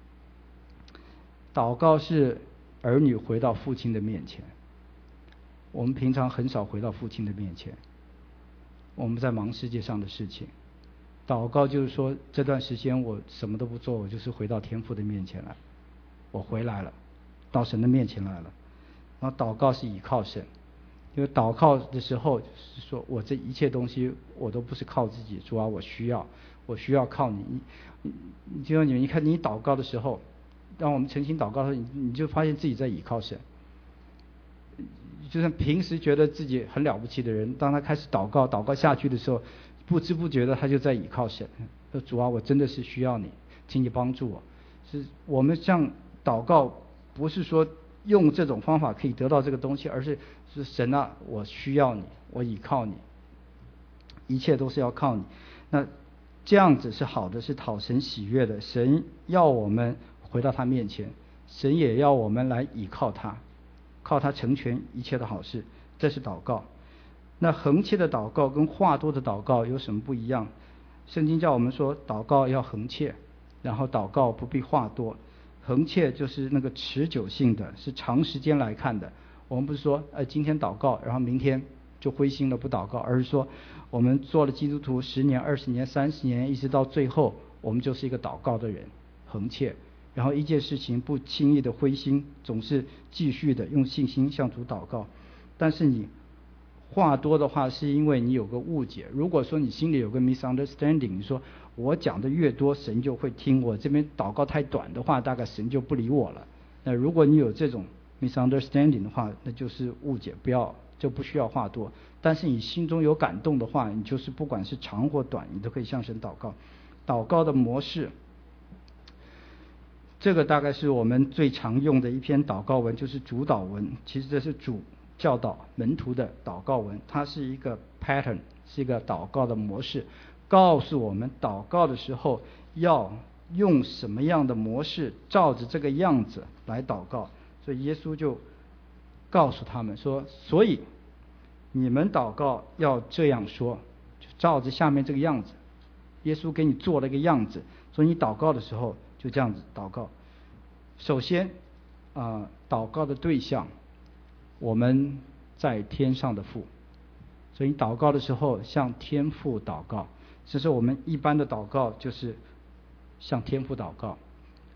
[SPEAKER 2] 祷告是儿女回到父亲的面前。我们平常很少回到父亲的面前，我们在忙世界上的事情。祷告就是说，这段时间我什么都不做，我就是回到天父的面前来，我回来了，到神的面前来了。然后祷告是倚靠神，因为祷告的时候是说，我这一切东西我都不是靠自己，主啊，我需要，我需要靠你。你你就你们一看你祷告的时候，当我们诚心祷告的时候，你你就发现自己在倚靠神。就算平时觉得自己很了不起的人，当他开始祷告祷告下去的时候，不知不觉的他就在倚靠神，说主啊，我真的是需要你，请你帮助我。是我们这样祷告，不是说用这种方法可以得到这个东西，而是是神啊，我需要你，我倚靠你，一切都是要靠你。那这样子是好的，是讨神喜悦的。神要我们回到他面前，神也要我们来倚靠他，靠他成全一切的好事，这是祷告。那恒切的祷告跟话多的祷告有什么不一样？圣经叫我们说，祷告要恒切，然后祷告不必话多。恒切就是那个持久性的，是长时间来看的。我们不是说呃今天祷告，然后明天就灰心了不祷告，而是说我们做了基督徒十年、二十年、三十年，一直到最后，我们就是一个祷告的人，恒切。然后一件事情不轻易的灰心，总是继续的用信心向主祷告。但是你话多的话，是因为你有个误解。如果说你心里有个 misunderstanding， 你说我讲的越多神就会听，我这边祷告太短的话，大概神就不理我了。那如果你有这种 misunderstanding 的话，那就是误解，不要就不需要话多。但是你心中有感动的话，你就是不管是长或短，你都可以向神祷告。祷告的模式，这个大概是我们最常用的一篇祷告文，就是主祷文。其实这是主教导门徒的祷告文，它是一个 pattern， 是一个祷告的模式，告诉我们祷告的时候要用什么样的模式，照着这个样子来祷告。所以耶稣就告诉他们说，所以你们祷告要这样说，就照着下面这个样子。耶稣给你做了一个样子，所以你祷告的时候就这样子祷告。首先啊、呃，祷告的对象，我们在天上的父，所以你祷告的时候向天父祷告。这是我们一般的祷告，就是向天父祷告。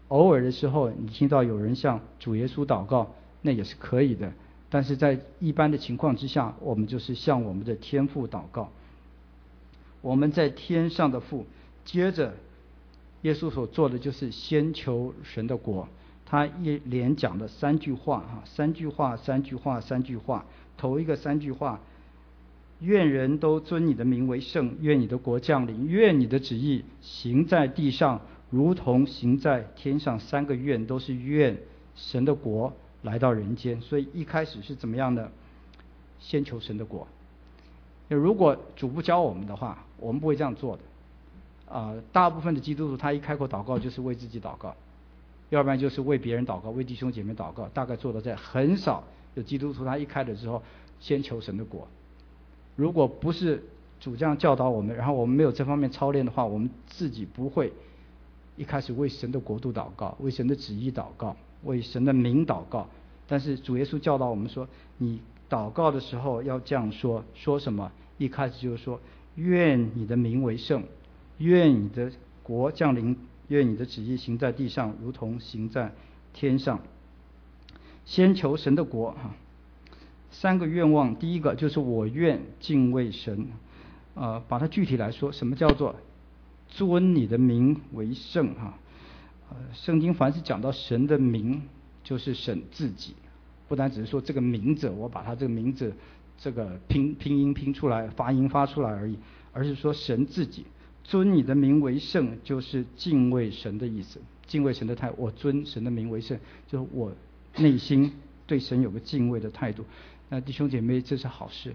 [SPEAKER 2] 偶尔的时候你听到有人向主耶稣祷告，那也是可以的，但是在一般的情况之下，我们就是向我们的天父祷告。我们在天上的父，接着耶稣所做的就是先求神的国，他一连讲了三句话啊，三句话三句话三句话。头一个三句话，愿人都尊你的名为圣，愿你的国降临，愿你的旨意行在地上如同行在天上。三个愿都是愿神的国来到人间。所以一开始是怎么样的？先求神的国。如果主不教我们的话，我们不会这样做的。啊、呃，大部分的基督徒他一开口祷告就是为自己祷告，要不然就是为别人祷告，为弟兄姐妹祷告，大概做到这样。很少有基督徒他一开始之后先求神的国。如果不是主这样教导我们，然后我们没有这方面操练的话，我们自己不会一开始为神的国度祷告，为神的旨意祷告，为神的名祷告。但是主耶稣教导我们说，你祷告的时候要这样说，说什么？一开始就是说，愿你的名为圣，愿你的国降临，愿你的旨意行在地上如同行在天上。先求神的国哈，三个愿望，第一个就是我愿敬畏神，呃，把它具体来说，什么叫做尊你的名为圣哈？呃，圣经凡是讲到神的名，就是神自己，不单只是说这个名字，我把它这个名字这个拼拼音拼出来，发音发出来而已，而是说神自己。尊你的名为圣，就是敬畏神的意思，敬畏神的态度。我尊神的名为圣，就是我内心对神有个敬畏的态度。那弟兄姐妹，这是好事。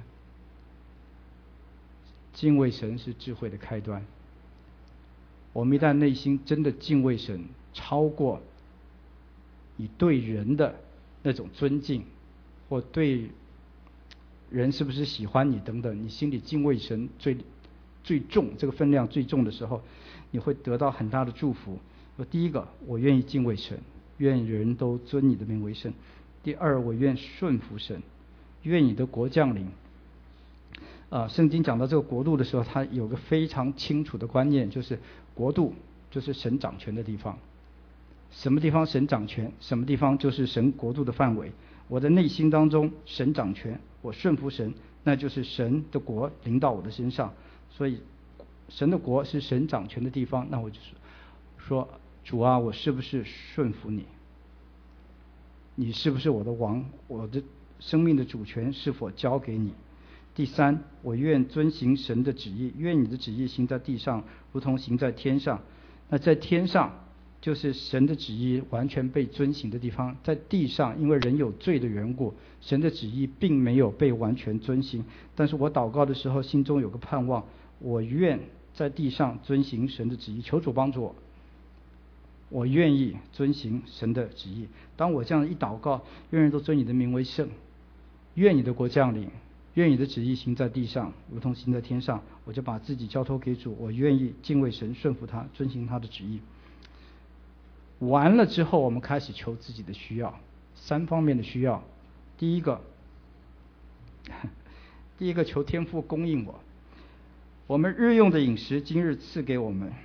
[SPEAKER 2] 敬畏神是智慧的开端。我们一旦内心真的敬畏神，超过你对人的那种尊敬，或对人是不是喜欢你等等，你心里敬畏神最最重，这个分量最重的时候，你会得到很大的祝福。第一个，我愿意敬畏神，愿人都尊你的名为圣。第二，我愿顺服神，愿你的国降临。啊、呃，圣经讲到这个国度的时候，它有个非常清楚的观念，就是国度就是神掌权的地方。什么地方神掌权，什么地方就是神国度的范围。我的内心当中神掌权，我顺服神，那就是神的国临到我的身上。所以神的国是神掌权的地方，那我就是说，主啊，我是不是顺服你？你是不是我的王？我的生命的主权是否交给你？第三，我愿遵行神的旨意，愿你的旨意行在地上如同行在天上。那在天上就是神的旨意完全被遵行的地方，在地上因为人有罪的缘故，神的旨意并没有被完全遵行。但是我祷告的时候心中有个盼望，我愿在地上遵行神的旨意，求主帮助我，我愿意遵行神的旨意。当我这样一祷告，愿人都尊你的名为圣，愿你的国降临，愿你的旨意行在地上如同行在天上，我就把自己交托给主，我愿意敬畏神，顺服他，遵行他的旨意。完了之后，我们开始求自己的需要，三方面的需要。第一个，第一个求天父供应我，我们日用的饮食今日赐给我们。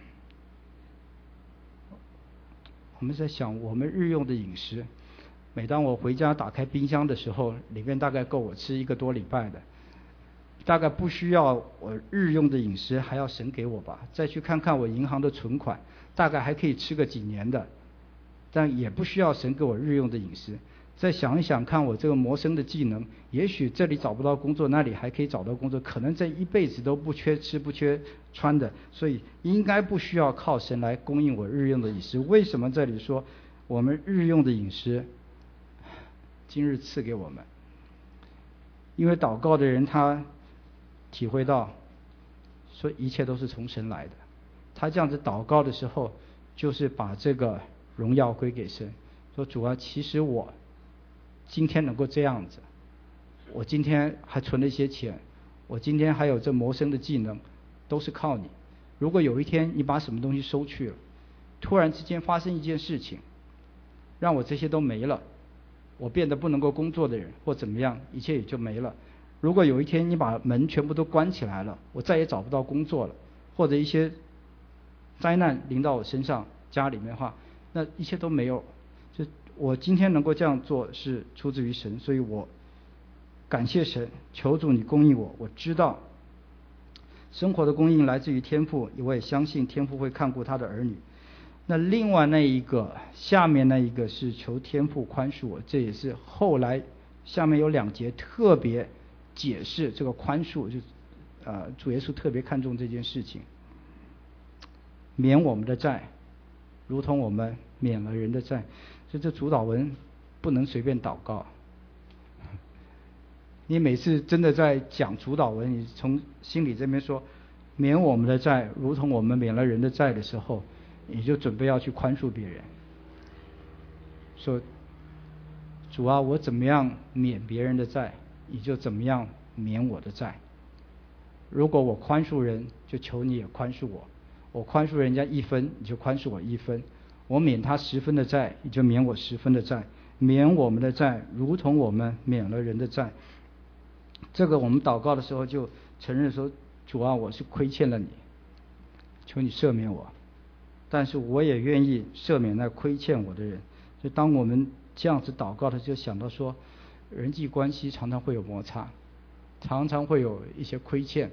[SPEAKER 2] 我们在想，我们日用的饮食，每当我回家打开冰箱的时候，里面大概够我吃一个多礼拜的，大概不需要我日用的饮食还要神给我吧。再去看看我银行的存款，大概还可以吃个几年的，但也不需要神给我日用的饮食。再想一想看我这个谋生的技能，也许这里找不到工作，那里还可以找到工作，可能这一辈子都不缺吃不缺穿的，所以应该不需要靠神来供应我日用的饮食。为什么这里说我们日用的饮食今日赐给我们？因为祷告的人他体会到说一切都是从神来的，他这样子祷告的时候，就是把这个荣耀归给神，说主啊，其实我今天能够这样子，我今天还存了一些钱，我今天还有这谋生的技能，都是靠你。如果有一天你把什么东西收去了，突然之间发生一件事情，让我这些都没了，我变得不能够工作的人或怎么样，一切也就没了。如果有一天你把门全部都关起来了，我再也找不到工作了，或者一些灾难临到我身上家里面的话， 那一切都没有。就我今天能够这样做是出自于神，所以我感谢神，求主你供应我。我知道生活的供应来自于天父，我也相信天父会看顾他的儿女。那另外那一个下面那一个是求天父宽恕我，这也是后来下面有两节特别解释这个宽恕，就呃主耶稣特别看重这件事情，免我们的债如同我们免了人的债。所以这主祷文不能随便祷告，你每次真的在讲主祷文，你从心里这边说免我们的债如同我们免了人的债的时候，你就准备要去宽恕别人，说主啊，我怎么样免别人的债，你就怎么样免我的债。如果我宽恕人，就求你也宽恕我。我宽恕人家一分，你就宽恕我一分。我免他十分的债，你就免我十分的债。免我们的债如同我们免了人的债。这个我们祷告的时候就承认说，主啊，我是亏欠了你，求你赦免我，但是我也愿意赦免那亏欠我的人。就当我们这样子祷告的，就想到说人际关系常常会有摩擦，常常会有一些亏欠。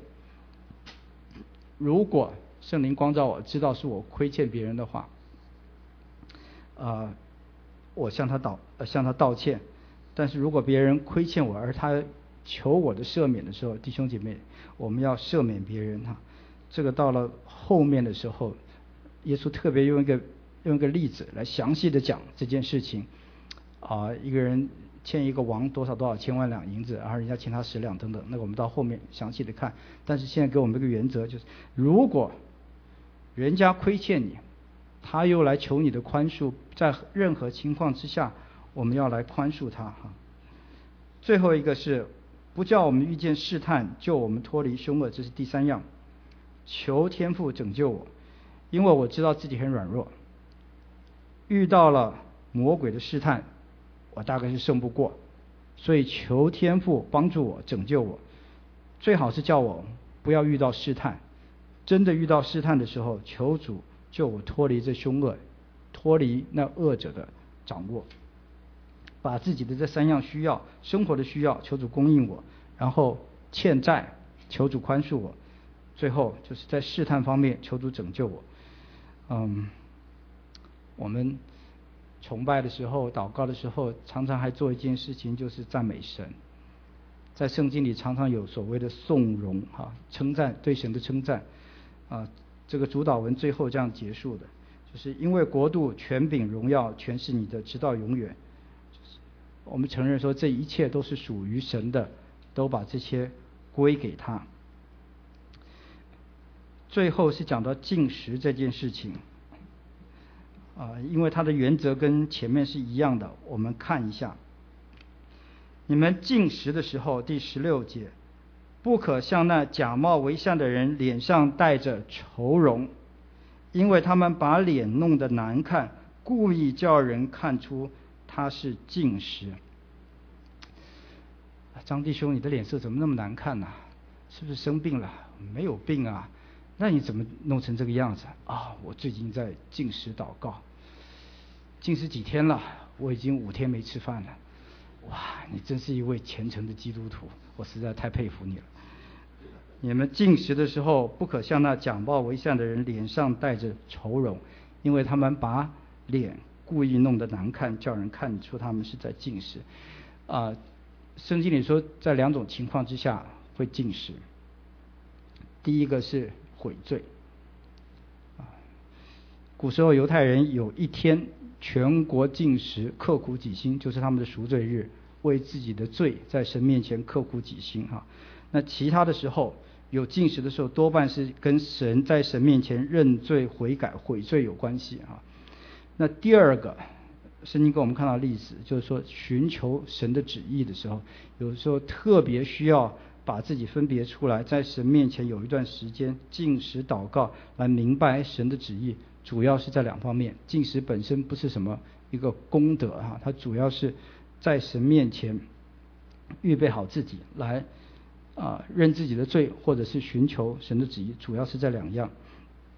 [SPEAKER 2] 如果圣灵光照我知道是我亏欠别人的话，呃，我向他道、呃、向他道歉。但是如果别人亏欠我而他求我的赦免的时候，弟兄姐妹，我们要赦免别人哈。这个到了后面的时候，耶稣特别用一个用一个例子来详细的讲这件事情啊、呃，一个人欠一个王多少多少千万两银子，然后人家欠他十两等等，那个我们到后面详细的看。但是现在给我们一个原则，就是如果人家亏欠你，他又来求你的宽恕，在任何情况之下我们要来宽恕他哈。最后一个是不叫我们遇见试探，救我们脱离凶恶，这是第三样。求天父拯救我，因为我知道自己很软弱，遇到了魔鬼的试探我大概是胜不过，所以求天父帮助我拯救我。最好是叫我不要遇到试探，真的遇到试探的时候，求主救我脱离这凶恶，脱离那恶者的掌握。把自己的这三样需要，生活的需要求主供应我，然后欠债求主宽恕我，最后就是在试探方面求主拯救我。嗯，我们崇拜的时候祷告的时候常常还做一件事情，就是赞美神。在圣经里常常有所谓的颂荣哈，称赞，对神的称赞啊。这个主祷文最后这样结束的，就是因为国度权柄荣耀全是你的，直到永远。我们承认说这一切都是属于神的，都把这些归给他。最后是讲到禁食这件事情啊、呃，因为它的原则跟前面是一样的，我们看一下。你们禁食的时候，第十六节，不可向那假冒为善的人脸上带着愁容，因为他们把脸弄得难看，故意叫人看出他是禁食。张弟兄，你的脸色怎么那么难看呢、啊？是不是生病了？没有病啊，那你怎么弄成这个样子啊？我最近在禁食祷告，禁食几天了？我已经五天没吃饭了。哇，你真是一位虔诚的基督徒，我实在太佩服你了。你们禁食的时候，不可向那假冒为善的人脸上带着愁容，因为他们把脸故意弄得难看，叫人看出他们是在禁食。啊、呃，圣经里说，在两种情况之下会禁食。第一个是悔罪。啊，古时候犹太人有一天全国禁食，刻苦己心，就是他们的赎罪日，为自己的罪在神面前刻苦己心哈。那其他的时候有禁食的时候，多半是跟神在神面前认罪悔改悔罪有关系啊。那第二个，圣经给我们看到的例子，就是说寻求神的旨意的时候，有时候特别需要把自己分别出来，在神面前有一段时间禁食祷告，来明白神的旨意。主要是在两方面，禁食本身不是什么一个功德哈，它主要是在神面前预备好自己来啊、呃、认自己的罪，或者是寻求神的旨意，主要是这两样。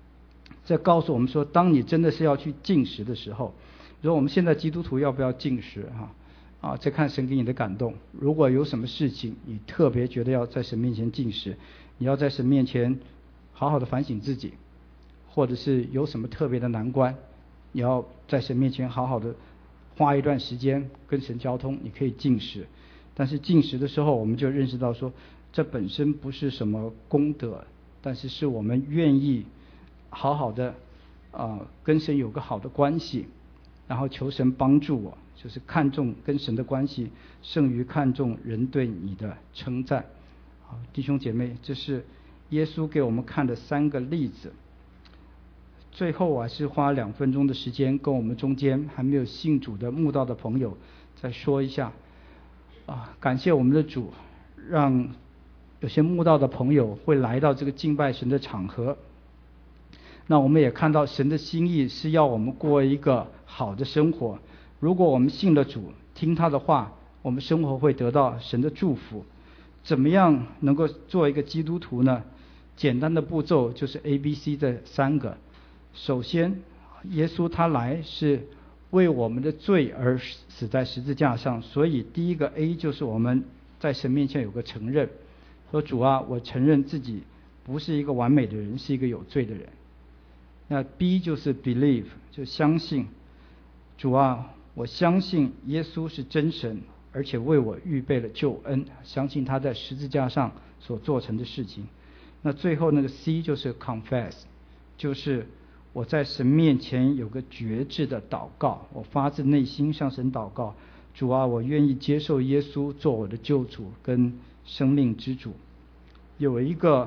[SPEAKER 2] 这告诉我们说，当你真的是要去禁食的时候，如果我们现在基督徒要不要禁食哈？啊，这看神给你的感动。如果有什么事情你特别觉得要在神面前禁食，你要在神面前好好的反省自己，或者是有什么特别的难关，你要在神面前好好的花一段时间跟神交通，你可以禁食。但是禁食的时候，我们就认识到说，这本身不是什么功德，但是是我们愿意好好的啊、呃、跟神有个好的关系，然后求神帮助我，就是看重跟神的关系胜于看重人对你的称赞。好，弟兄姐妹，这是耶稣给我们看的三个例子。最后我还是花两分钟的时间跟我们中间还没有信主的慕道的朋友再说一下啊，感谢我们的主，让有些慕道的朋友会来到这个敬拜神的场合。那我们也看到神的心意是要我们过一个好的生活。如果我们信了主，听他的话，我们生活会得到神的祝福。怎么样能够做一个基督徒呢？简单的步骤就是 A B C 这三个。首先，耶稣他来是为我们的罪而死在十字架上，所以第一个 A 就是我们在神面前有个承认，说主啊，我承认自己不是一个完美的人，是一个有罪的人。那 B 就是 believe， 就相信，主啊，我相信耶稣是真神，而且为我预备了救恩，相信他在十字架上所做成的事情。那最后那个 C 就是 confess， 就是我在神面前有个决志的祷告，我发自内心向神祷告，主啊，我愿意接受耶稣做我的救主跟生命之主。有一个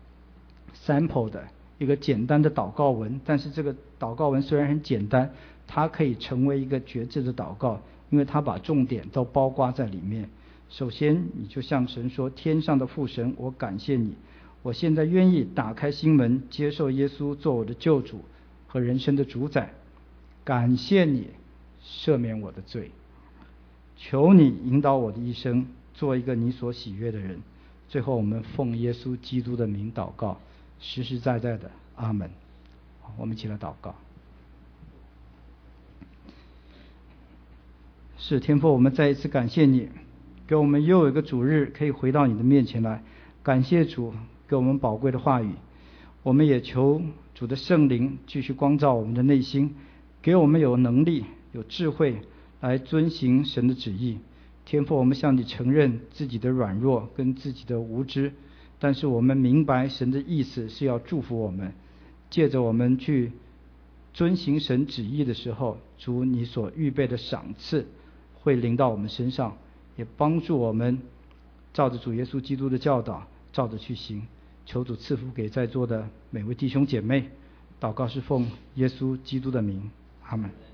[SPEAKER 2] sample 的一个简单的祷告文，但是这个祷告文虽然很简单，它可以成为一个决志的祷告，因为它把重点都包括在里面。首先你就向神说，天上的父神，我感谢你，我现在愿意打开心门，接受耶稣做我的救主和人生的主宰，感谢你赦免我的罪，求你引导我的一生，做一个你所喜悦的人。最后我们奉耶稣基督的名祷告，实实在在的阿们。我们一起来祷告。是天父，我们再一次感谢你，给我们又有一个主日可以回到你的面前来。感谢主给我们宝贵的话语，我们也求主的圣灵继续光照我们的内心，给我们有能力有智慧来遵行神的旨意。天父，我们向你承认自己的软弱跟自己的无知，但是我们明白神的意思是要祝福我们，借着我们去遵行神旨意的时候，主你所预备的赏赐会临到我们身上，也帮助我们照着主耶稣基督的教导照着去行。求主赐福给在座的每位弟兄姐妹，祷告是奉耶稣基督的名，阿们。